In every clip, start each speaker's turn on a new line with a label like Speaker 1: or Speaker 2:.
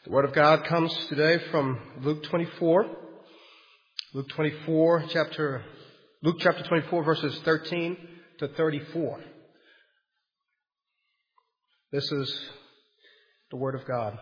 Speaker 1: The Word of God comes today from Luke 24. Luke chapter 24, verses 13 to 34. This is the Word of God.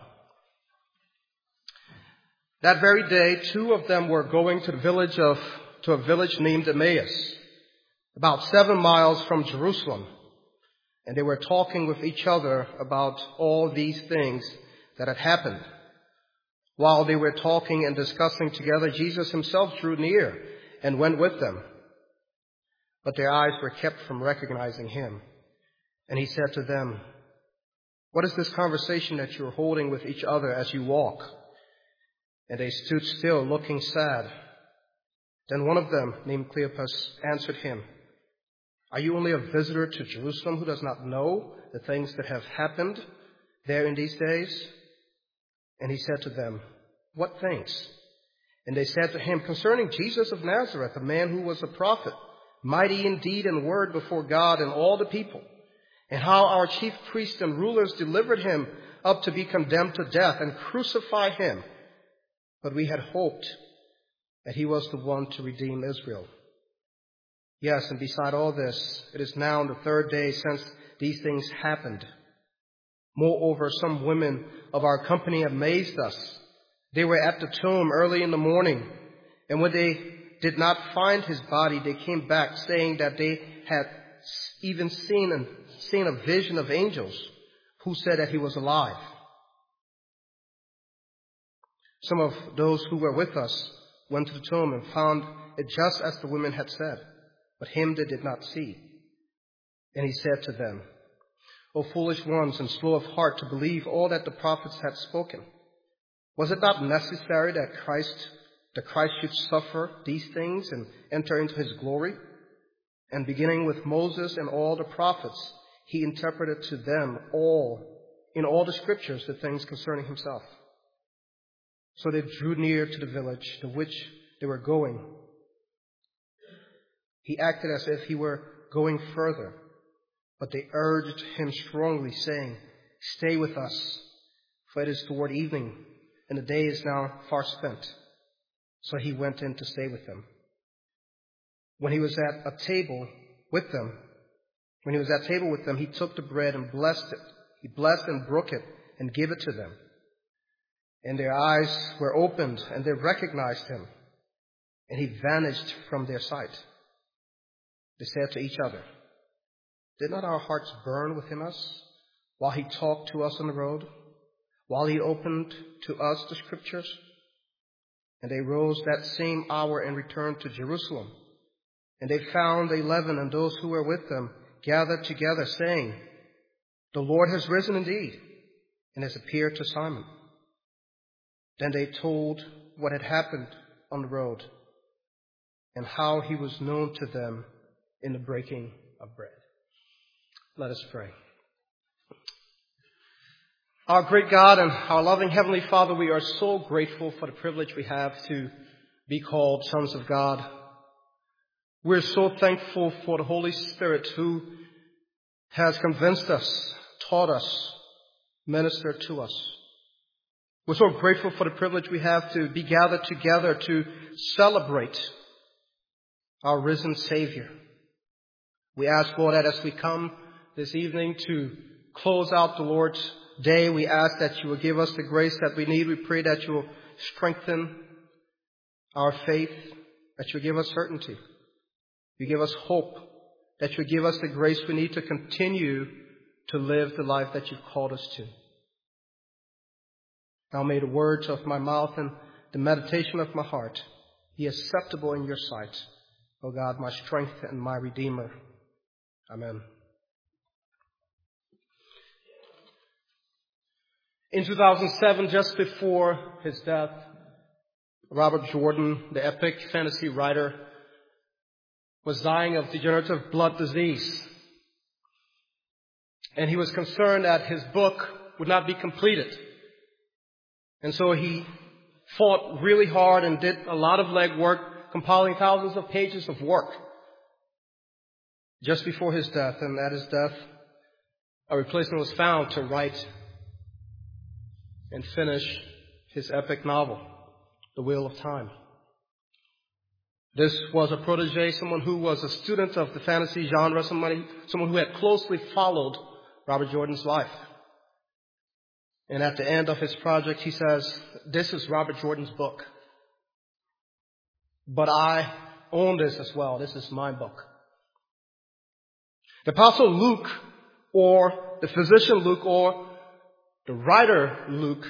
Speaker 1: That very day, two of them were going to a village named Emmaus, about 7 miles from Jerusalem, and they were talking with each other about all these things that had happened. While they were talking and discussing together, Jesus himself drew near and went with them. But their eyes were kept from recognizing him. And he said to them, "What is this conversation that you are holding with each other as you walk?" And they stood still, looking sad. Then one of them, named Cleopas, answered him, "Are you only a visitor to Jerusalem who does not know the things that have happened there in these days?" And he said to them, "What things?" And they said to him, "Concerning Jesus of Nazareth, a man who was a prophet, mighty in deed and word before God and all the people, and how our chief priests and rulers delivered him up to be condemned to death and crucified him. But we had hoped that he was the one to redeem Israel. Yes, and beside all this, it is now the third day since these things happened. Moreover, some women of our company amazed us. They were at the tomb early in the morning, and when they did not find his body, they came back saying that they had even seen a vision of angels who said that he was alive. Some of those who were with us went to the tomb and found it just as the women had said, but him they did not see." And he said to them, "O foolish ones and slow of heart to believe all that the prophets had spoken. Was it not necessary that Christ should suffer these things and enter into his glory? And beginning with Moses and all the prophets, he interpreted to them in all the scriptures the things concerning himself." So they drew near to the village to which they were going. He acted as if he were going further, but they urged him strongly, saying, "Stay with us, for it is toward evening, and the day is now far spent." So he went in to stay with them. When he was at table with them, he took the bread and blessed it. He blessed and broke it and gave it to them. And their eyes were opened, and they recognized him, and he vanished from their sight. They said to each other, "Did not our hearts burn within us while he talked to us on the road, while he opened to us the scriptures?" And they rose that same hour and returned to Jerusalem. And they found the 11 and those who were with them gathered together, saying, "The Lord has risen indeed, and has appeared to Simon." Then they told what had happened on the road, and how he was known to them in the breaking of bread. Let us pray. Our great God and our loving Heavenly Father, we are so grateful for the privilege we have to be called sons of God. We're so thankful for the Holy Spirit who has convinced us, taught us, ministered to us. We're so grateful for the privilege we have to be gathered together to celebrate our risen Savior. We ask, Lord, that as we come this evening to close out the Lord's day, we ask that you will give us the grace that we need. We pray that you will strengthen our faith, that you will give us certainty. You give us hope, that you give us the grace we need to continue to live the life that you've called us to. Now may the words of my mouth and the meditation of my heart be acceptable in your sight, O God, my strength and my Redeemer. Amen. In 2007, just before his death, Robert Jordan, the epic fantasy writer, was dying of degenerative blood disease. And he was concerned that his book would not be completed. And so he fought really hard and did a lot of legwork, compiling thousands of pages of work just before his death. And at his death, a replacement was found to write and finish his epic novel, The Wheel of Time. This was a protege, someone who was a student of the fantasy genre, someone who had closely followed Robert Jordan's life. And at the end of his project, he says, "This is Robert Jordan's book, but I own this as well. This is my book." The Apostle Luke, or the physician Luke, or the writer Luke,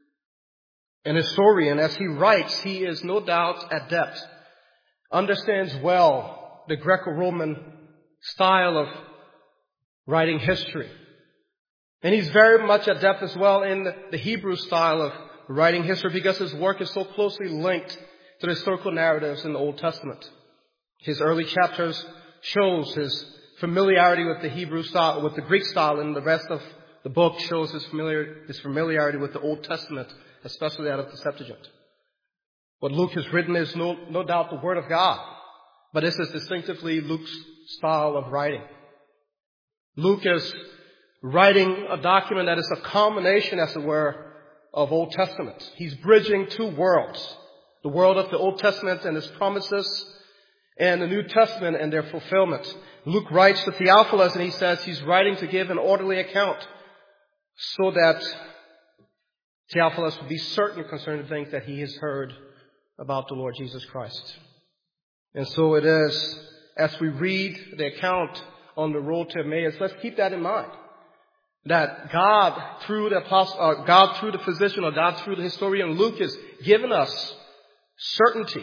Speaker 1: an historian, as he writes, he is no doubt adept, understands well the Greco-Roman style of writing history. And he's very much adept as well in the Hebrew style of writing history because his work is so closely linked to the historical narratives in the Old Testament. His early chapters shows his familiarity with the Hebrew style, with the Greek style, and the rest of the book shows his familiarity with the Old Testament, especially that of the Septuagint. What Luke has written is no doubt the Word of God, but this is distinctively Luke's style of writing. Luke is writing a document that is a culmination, as it were, of Old Testament. He's bridging two worlds, the world of the Old Testament and its promises, and the New Testament and their fulfillment. Luke writes to Theophilus, and he says he's writing to give an orderly account so that Theophilus would be certain concerning the things that he has heard about the Lord Jesus Christ. And so it is, as we read the account on the road to Emmaus, let's keep that in mind. That God, through the physician, or God through the historian Luke, has given us certainty.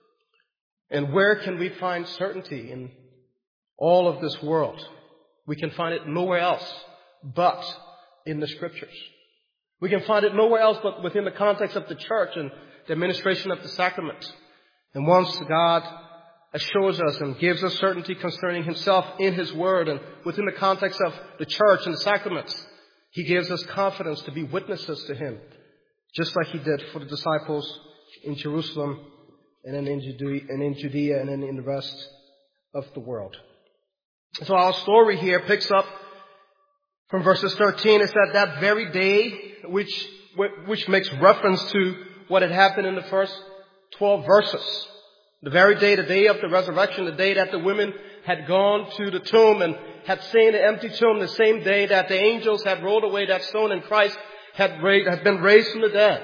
Speaker 1: And where can we find certainty in all of this world? We can find it nowhere else but in the Scriptures. We can find it nowhere else but within the context of the church and the administration of the sacrament. And once God assures us and gives us certainty concerning himself in his word and within the context of the church and the sacraments, he gives us confidence to be witnesses to him, just like he did for the disciples in Jerusalem and in Judea and in the rest of the world. So our story here picks up from verses 13. It's that very day which makes reference to what had happened in the first 12 verses. The very day, the day of the resurrection, the day that the women had gone to the tomb and had seen the empty tomb, the same day that the angels had rolled away that stone and Christ had been raised from the dead.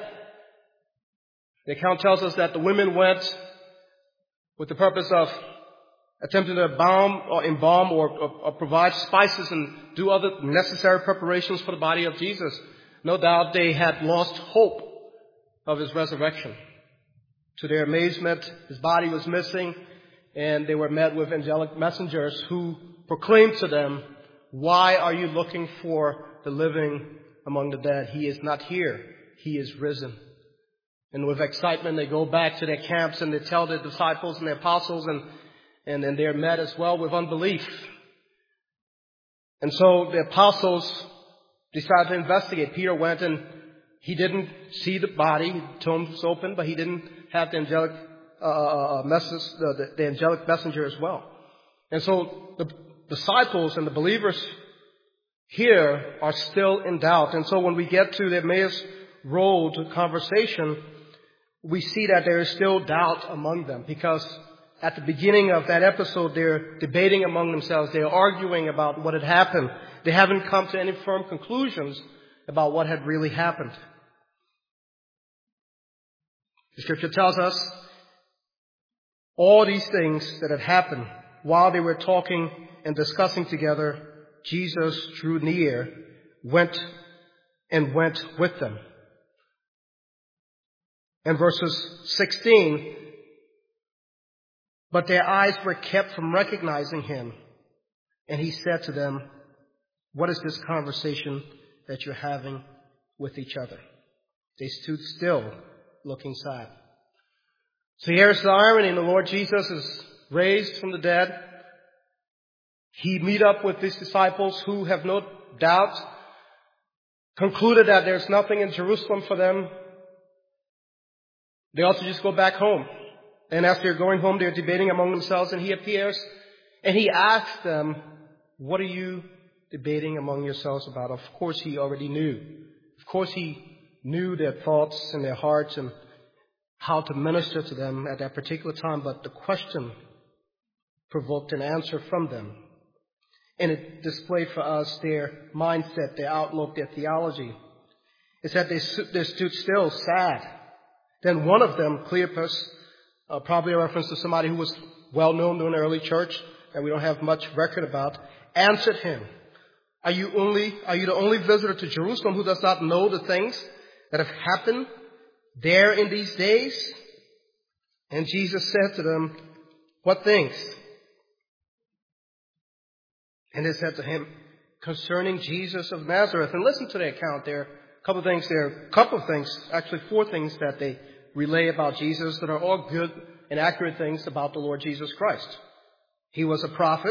Speaker 1: The account tells us that the women went with the purpose of attempting to embalm or provide spices and do other necessary preparations for the body of Jesus. No doubt they had lost hope of his resurrection. To their amazement, his body was missing, and they were met with angelic messengers who proclaimed to them, "Why are you looking for the living among the dead? He is not here. He is risen." And with excitement, they go back to their camps and they tell the disciples and the apostles, and they're met as well with unbelief. And so the apostles decided to investigate. Peter went and he didn't see the body. The tomb was open, but he didn't have the angelic angelic messenger as well. And so the disciples and the believers here are still in doubt. And so when we get to the Emmaus Road conversation, we see that there is still doubt among them, because at the beginning of that episode, they're debating among themselves. They're arguing about what had happened. They haven't come to any firm conclusions about what had really happened. The Scripture tells us all these things that had happened while they were talking and discussing together. Jesus drew near, went with them. And verses 16, but their eyes were kept from recognizing him. And he said to them, "What is this conversation that you're having with each other?" They stood still, looking sad. So here's the irony. The Lord Jesus is raised from the dead. He meet up with these disciples who have no doubt concluded that there's nothing in Jerusalem for them. They also just go back home. And as they're going home, they're debating among themselves, and he appears and he asks them, "What are you debating among yourselves about?" Of course, he already knew. Of course, he knew their thoughts and their hearts and how to minister to them at that particular time, but the question provoked an answer from them. And it displayed for us their mindset, their outlook, their theology. It said they stood still, sad. Then one of them, Cleopas, probably a reference to somebody who was well known in the early church that we don't have much record about, answered him, Are you the only visitor to Jerusalem who does not know the things that have happened there in these days? And Jesus said to them, What things? And they said to him, Concerning Jesus of Nazareth. And listen to the account. There are a couple of things, actually 4 things that they relay about Jesus that are all good and accurate things about the Lord Jesus Christ. He was a prophet,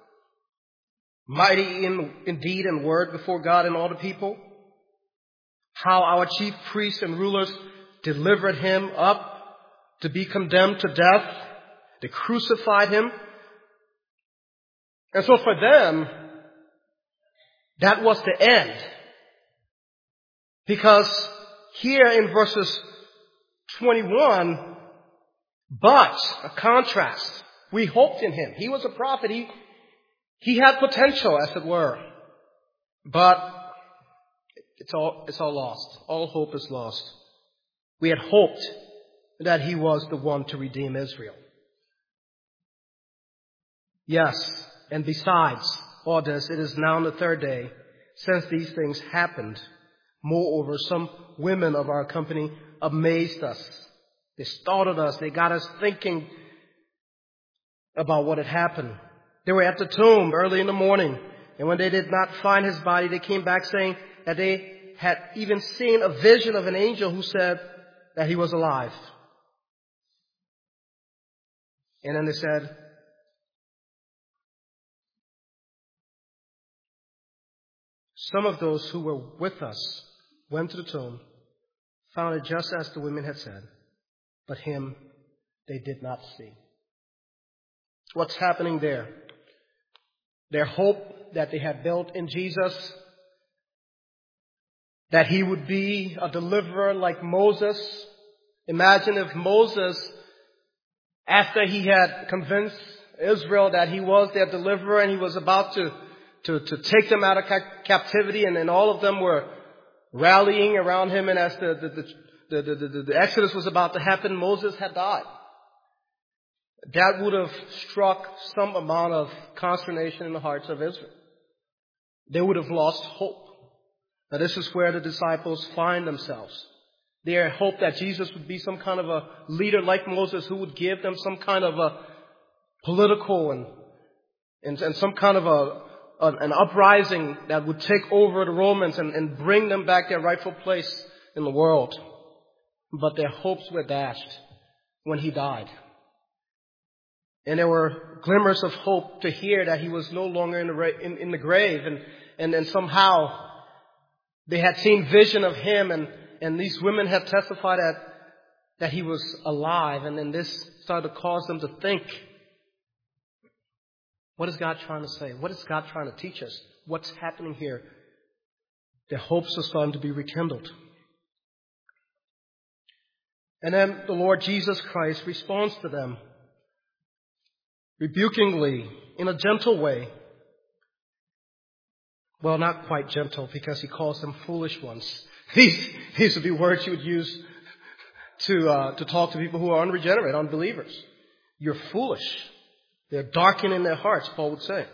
Speaker 1: mighty in deed and word before God and all the people. How our chief priests and rulers delivered him up to be condemned to death. They crucified him. And so for them, that was the end. Because here in verses 21, but a contrast. We hoped in him. He was a prophet. He had potential, as it were. But it's all lost. All hope is lost. We had hoped that he was the one to redeem Israel. Yes, and besides all this, it is now the 3rd day since these things happened. Moreover, some women of our company amazed us. They startled us. They got us thinking about what had happened. They were at the tomb early in the morning, and when they did not find his body, they came back saying that they had even seen a vision of an angel who said that he was alive. And then they said, Some of those who were with us went to the tomb, found it just as the women had said, but him they did not see. What's happening there? Their hope that they had built in Jesus, that he would be a deliverer like Moses. Imagine if Moses, after he had convinced Israel that he was their deliverer and he was about to take them out of captivity, and then all of them were rallying around him, and as the Exodus was about to happen, Moses had died. That would have struck some amount of consternation in the hearts of Israel. They would have lost hope. Now this is where the disciples find themselves. They had hoped that Jesus would be some kind of a leader like Moses who would give them some kind of a political and some kind of an uprising that would take over the Romans and bring them back their rightful place in the world. But their hopes were dashed when he died. And there were glimmers of hope to hear that he was no longer in the grave. And somehow they had seen vision of him, and these women had testified that he was alive. And then this started to cause them to think, what is God trying to say? What is God trying to teach us? What's happening here? Their hopes are starting to be rekindled. And then the Lord Jesus Christ responds to them rebukingly, in a gentle way. Well, not quite gentle, because he calls them foolish ones. These would be words you would use to talk to people who are unregenerate, unbelievers. You're foolish. They're darkened in their hearts, Paul would say.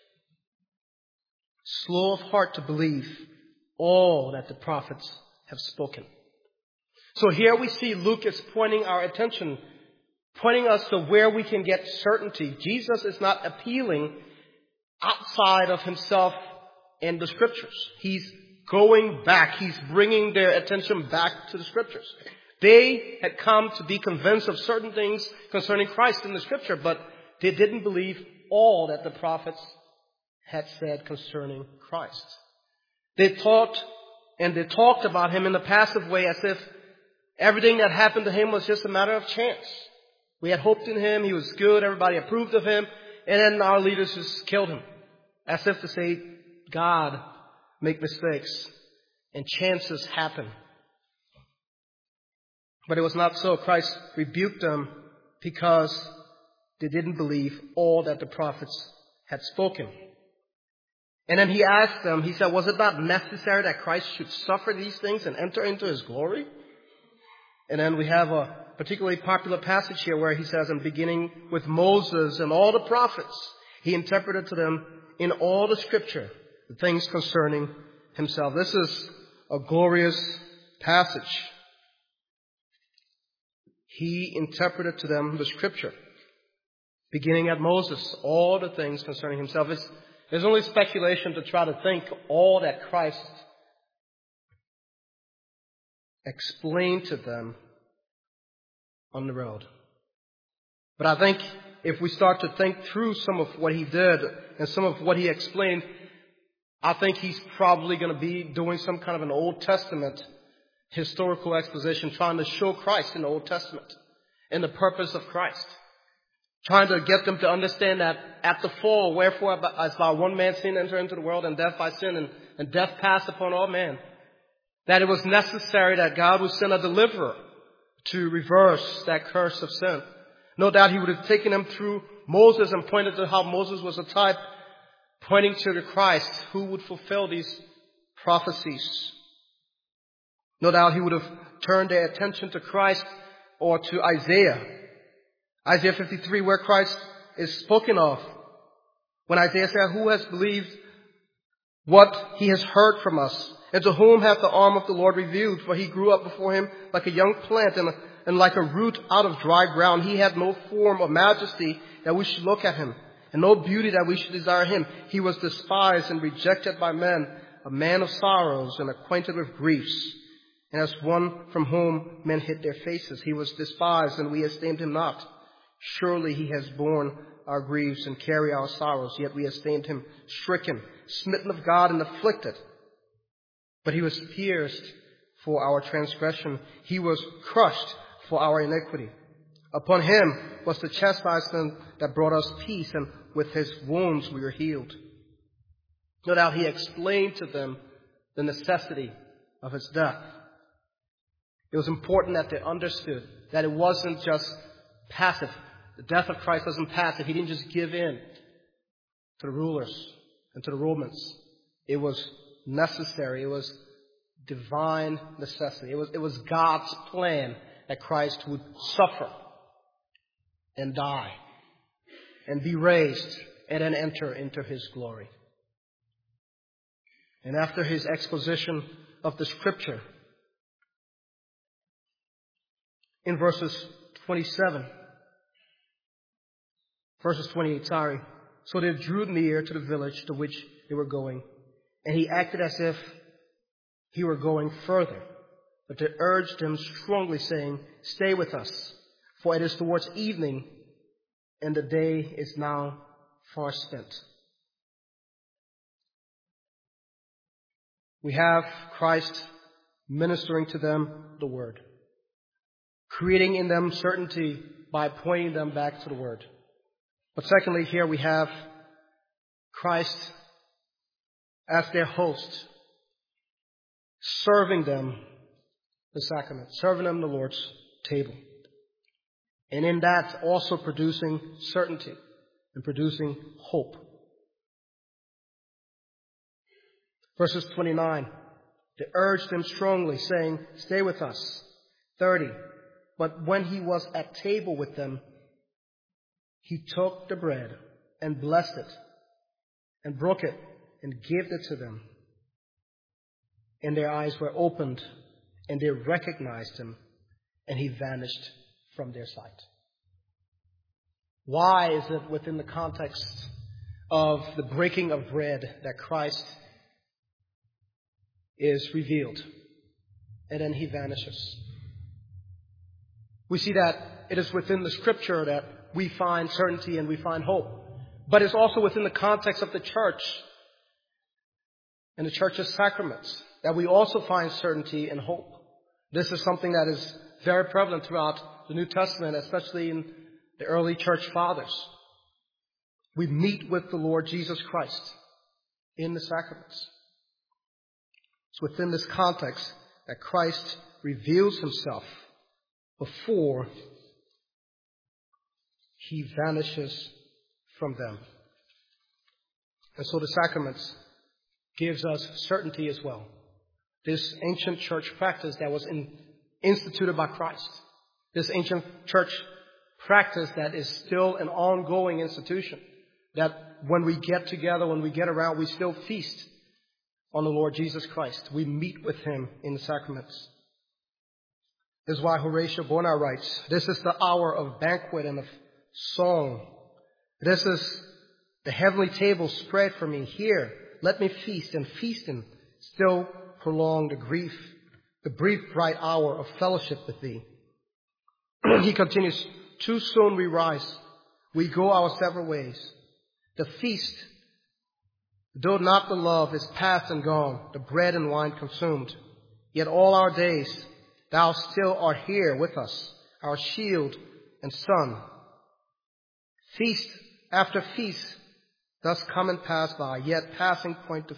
Speaker 1: Slow of heart to believe all that the prophets have spoken. So here we see Luke is pointing our attention, pointing us to where we can get certainty. Jesus is not appealing outside of himself and the Scriptures. He's going back. He's bringing their attention back to the Scriptures. They had come to be convinced of certain things concerning Christ in the Scripture, but they didn't believe all that the prophets had said concerning Christ. They taught and they talked about him in a passive way, as if everything that happened to him was just a matter of chance. We had hoped in him. He was good. Everybody approved of him. And then our leaders just killed him. As if to say, God make mistakes and chances happen. But it was not so. Christ rebuked them because they didn't believe all that the prophets had spoken. And then he asked them, he said, was it not necessary that Christ should suffer these things and enter into his glory? And then we have a particularly popular passage here where he says, and beginning with Moses and all the prophets, he interpreted to them in all the scripture the things concerning himself. This is a glorious passage. He interpreted to them the scripture, beginning at Moses, all the things concerning himself. There's only speculation to try to think all that Christ explained to them on the road. But I think if we start to think through some of what he did and some of what he explained, I think he's probably going to be doing some kind of an Old Testament historical exposition, trying to show Christ in the Old Testament and the purpose of Christ. Trying to get them to understand that at the fall, wherefore as by one man's sin entered into the world, and death by sin, and death passed upon all men, that it was necessary that God would send a deliverer to reverse that curse of sin. No doubt he would have taken them through Moses and pointed to how Moses was a type, pointing to the Christ who would fulfill these prophecies. No doubt he would have turned their attention to Christ or to Isaiah 53, where Christ is spoken of. When Isaiah said, who has believed what he has heard from us? And to whom hath the arm of the Lord revealed? For he grew up before him like a young plant and like a root out of dry ground. He had no form or majesty that we should look at him, and no beauty that we should desire him. He was despised and rejected by men, a man of sorrows and acquainted with griefs. And as one from whom men hid their faces, he was despised, and we esteemed him not. Surely he has borne our griefs and carried our sorrows, yet we esteemed him stricken, smitten of God, and afflicted. But he was pierced for our transgression. He was crushed for our iniquity. Upon him was the chastisement that brought us peace, and with his wounds we were healed. No doubt he explained to them the necessity of his death. It was important that they understood that it wasn't just passive. The death of Christ wasn't passive. He didn't just give in to the rulers and to the Romans. It was necessary. It was divine necessity. It was God's plan that Christ would suffer and die and be raised and then enter into his glory. And after his exposition of the scripture, in verses 28, so they drew near to the village to which they were going, and he acted as if he were going further. But they urged him strongly, saying, stay with us, for it is towards evening, and the day is now far spent. We have Christ ministering to them the word, creating in them certainty by pointing them back to the word. But secondly, here we have Christ as their host, serving them the sacrament, serving them the Lord's table. And in that also producing certainty and producing hope. Verses 29, they urged him strongly, saying, stay with us. 30, but when he was at table with them, he took the bread and blessed it and broke it and gave it to them. And their eyes were opened and they recognized him, and he vanished from their sight. Why is it within the context of the breaking of bread that Christ is revealed and then he vanishes? We see that it is within the scripture that we find certainty and we find hope. But it's also within the context of the church and the church's sacraments that we also find certainty and hope. This is something that is very prevalent throughout the New Testament, especially in the early church fathers. We meet with the Lord Jesus Christ in the sacraments. It's within this context that Christ reveals himself before he vanishes from them. And so the sacraments gives us certainty as well. This ancient church practice that was instituted by Christ, this ancient church practice that is still an ongoing institution, that when we get together, when we get around, we still feast on the Lord Jesus Christ. We meet with him in the sacraments. This is why Horatio Bonar writes, "This is the hour of banquet and of song. This is the heavenly table spread for me. Here, let me feast, and feasting still prolong the brief bright hour of fellowship with thee." He continues, "Too soon we rise, we go our several ways. The feast, though not the love, is past and gone, the bread and wine consumed. Yet all our days thou still art here with us, our shield and sun. Feast after feast thus come and pass by, yet passing points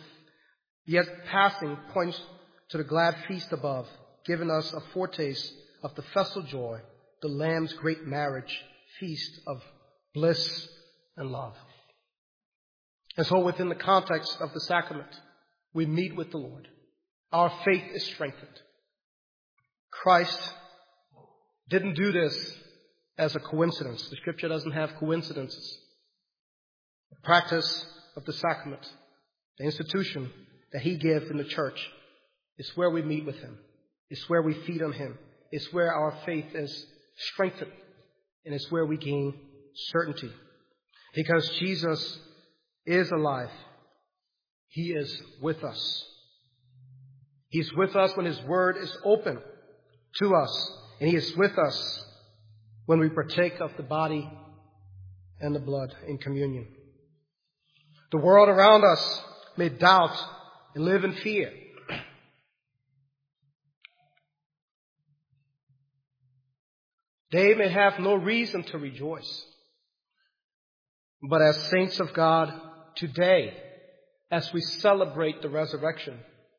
Speaker 1: to the glad feast above, giving us a foretaste of the festal joy, the Lamb's great marriage feast of bliss and love." And so within the context of the sacrament, we meet with the Lord. Our faith is strengthened. Christ didn't do this as a coincidence. The scripture doesn't have coincidences. The practice of the sacrament, the institution that he gave in the church, is where we meet with him. It's where we feed on him. It's where our faith is strengthened. And it's where we gain certainty. Because Jesus is alive. He is with us. He's with us when his word is open to us. And he is with us when we partake of the body and the blood in communion. The world around us may doubt and live in fear. They may have no reason to rejoice. But as saints of God today, as we celebrate the resurrection,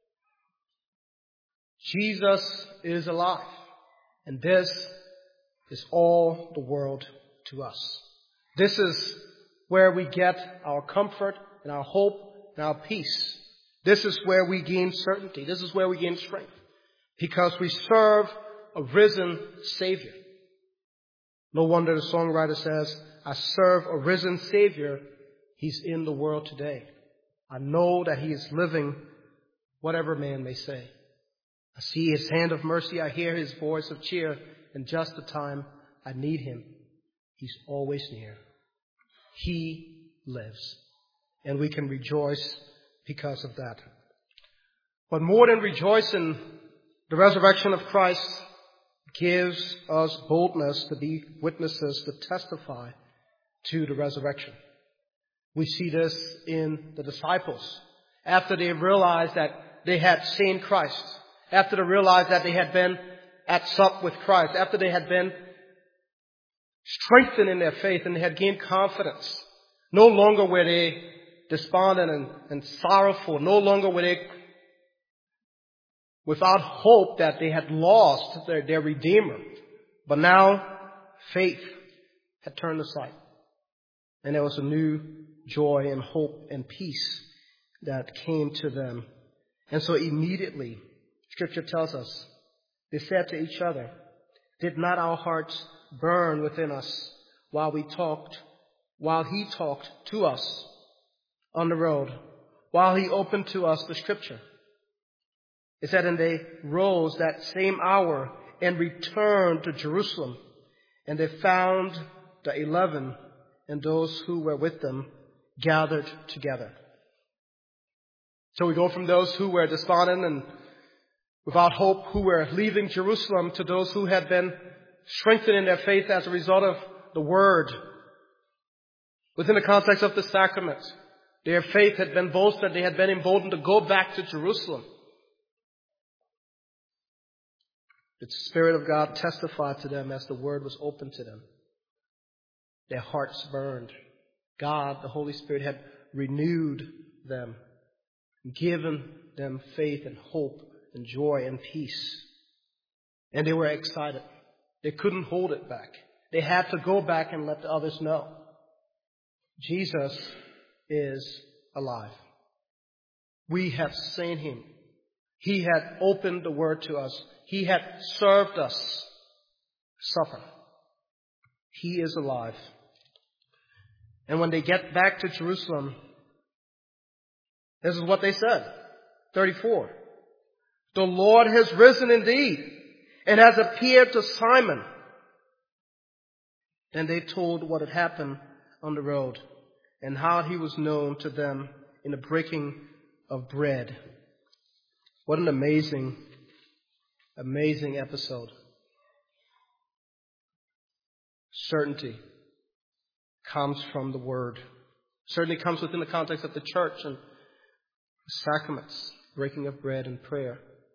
Speaker 1: Jesus is alive. And this is all the world to us. This is where we get our comfort and our hope and our peace. This is where we gain certainty. This is where we gain strength. Because we serve a risen Savior. No wonder the songwriter says, "I serve a risen Savior. He's in the world today. I know that he is living, whatever man may say. I see his hand of mercy. I hear his voice of cheer. In just the time I need him, he's always near. He lives." And we can rejoice because of that. But more than rejoicing, the resurrection of Christ gives us boldness to be witnesses, to testify to the resurrection. We see this in the disciples. After they realized that they had seen Christ, after they realized that they had been at sup with Christ, after they had been strengthened in their faith and they had gained confidence, no longer were they despondent and sorrowful, no longer were they without hope that they had lost their Redeemer. But now faith had turned aside. And there was a new joy and hope and peace that came to them. And so immediately, Scripture tells us, they said to each other, "Did not our hearts burn within us while he talked to us on the road, while he opened to us the Scripture?" It said, "And they rose that same hour and returned to Jerusalem. And they found the 11 and those who were with them gathered together." So we go from those who were despondent and without hope, who were leaving Jerusalem, to those who had been strengthened in their faith as a result of the Word. Within the context of the sacrament, their faith had been bolstered. They had been emboldened to go back to Jerusalem. The Spirit of God testified to them as the Word was opened to them. Their hearts burned. God, the Holy Spirit, had renewed them, given them faith and hope and joy and peace. And they were excited. They couldn't hold it back. They had to go back and let the others know. Jesus is alive. We have seen him. He had opened the word to us. He had served us supper. He is alive. And when they get back to Jerusalem, this is what they said. 34. The Lord has risen indeed and has appeared to Simon. Then they told what had happened on the road and how he was known to them in the breaking of bread. What an amazing, amazing episode. Certainty comes from the Word. Certainty comes within the context of the church and sacraments, breaking of bread and prayer.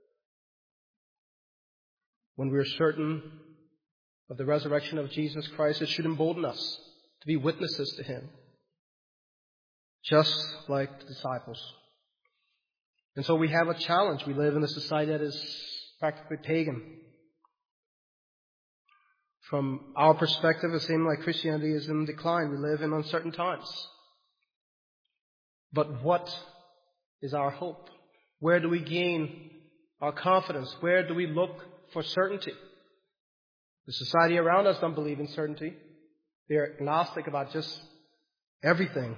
Speaker 1: When we are certain of the resurrection of Jesus Christ, it should embolden us to be witnesses to him, just like the disciples. And so we have a challenge. We live in a society that is practically pagan. From our perspective, it seems like Christianity is in decline. We live in uncertain times. But what is our hope? Where do we gain our confidence? Where do we look for certainty? The society around us don't believe in certainty. They're agnostic about just everything.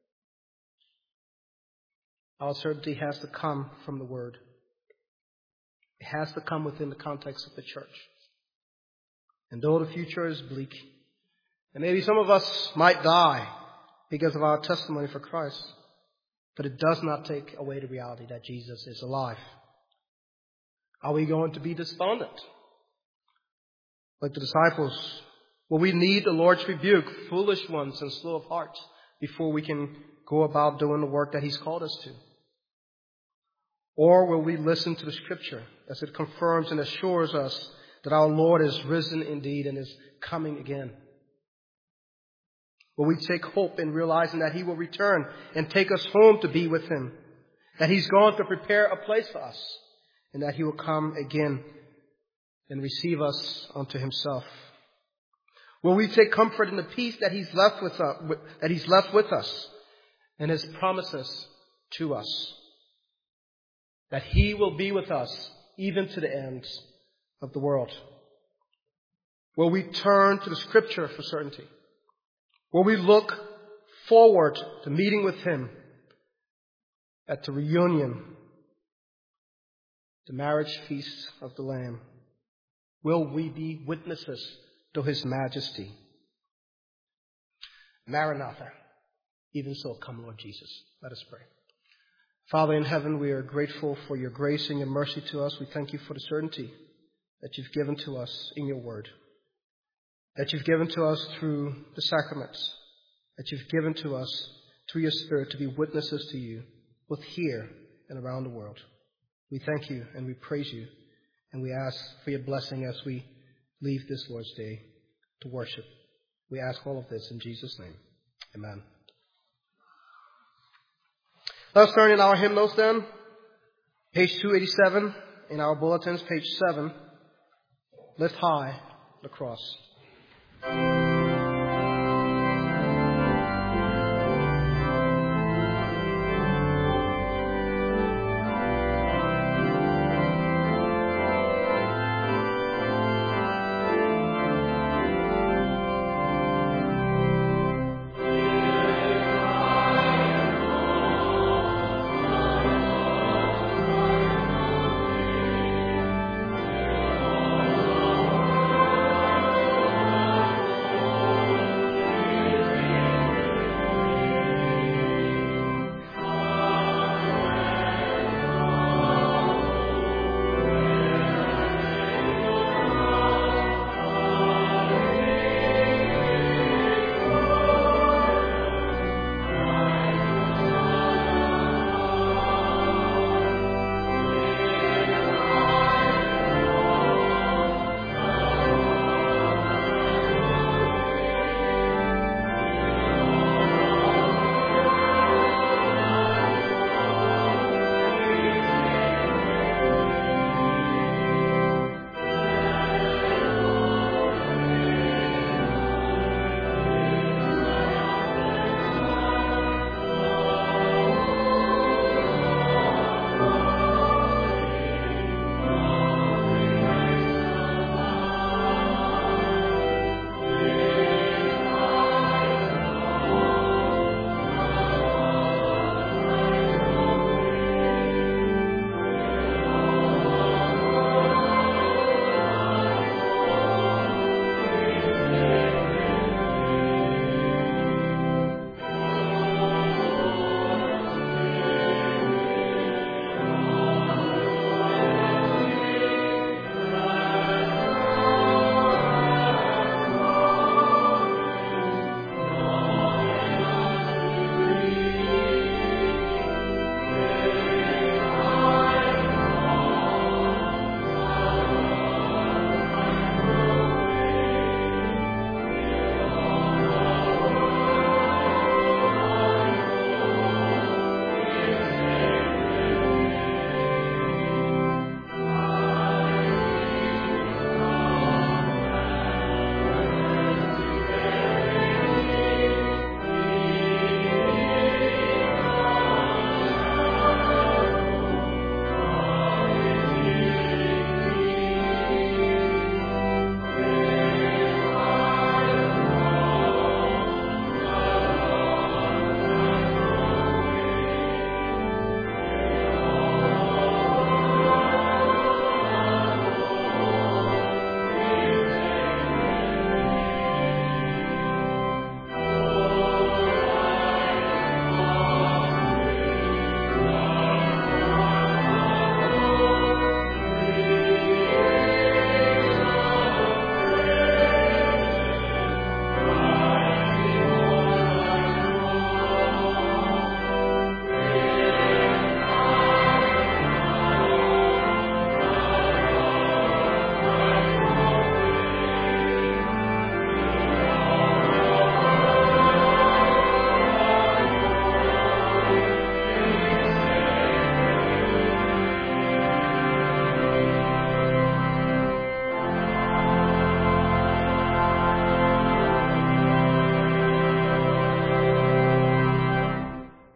Speaker 1: Our certainty has to come from the Word. It has to come within the context of the church. And though the future is bleak, and maybe some of us might die because of our testimony for Christ, but it does not take away the reality that Jesus is alive. Are we going to be despondent? Like the disciples, will we need the Lord's rebuke, foolish ones and slow of heart, before we can go about doing the work that He's called us to? Or will we listen to the Scripture as it confirms and assures us that our Lord is risen indeed and is coming again? Will we take hope in realizing that He will return and take us home to be with Him, that He's gone to prepare a place for us, and that He will come again and receive us unto Himself? Will we take comfort in the peace that He's left with us and His promises to us, that He will be with us even to the ends of the world? Will we turn to the Scripture for certainty? Will we look forward to meeting with Him at the reunion, the marriage feast of the Lamb? Will we be witnesses to His majesty? Maranatha, even so come, Lord Jesus. Let us pray. Father in heaven, we are grateful for your grace and your mercy to us. We thank you for the certainty that you've given to us in your word, that you've given to us through the sacraments, that you've given to us through your Spirit to be witnesses to you, both here and around the world. We thank you and we praise you, and we ask for your blessing as we leave this Lord's Day to worship. We ask all of this in Jesus' name. Amen. Let's turn in our hymnals then. Page 287 in our bulletins, page 7. Lift high the cross.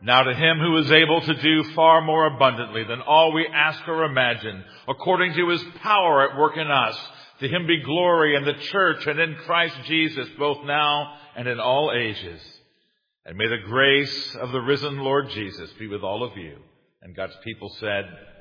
Speaker 2: Now to him who is able to do far more abundantly than all we ask or imagine, according to his power at work in us, to him be glory in the church and in Christ Jesus, both now and in all ages. And may the grace of the risen Lord Jesus be with all of you. And God's people said,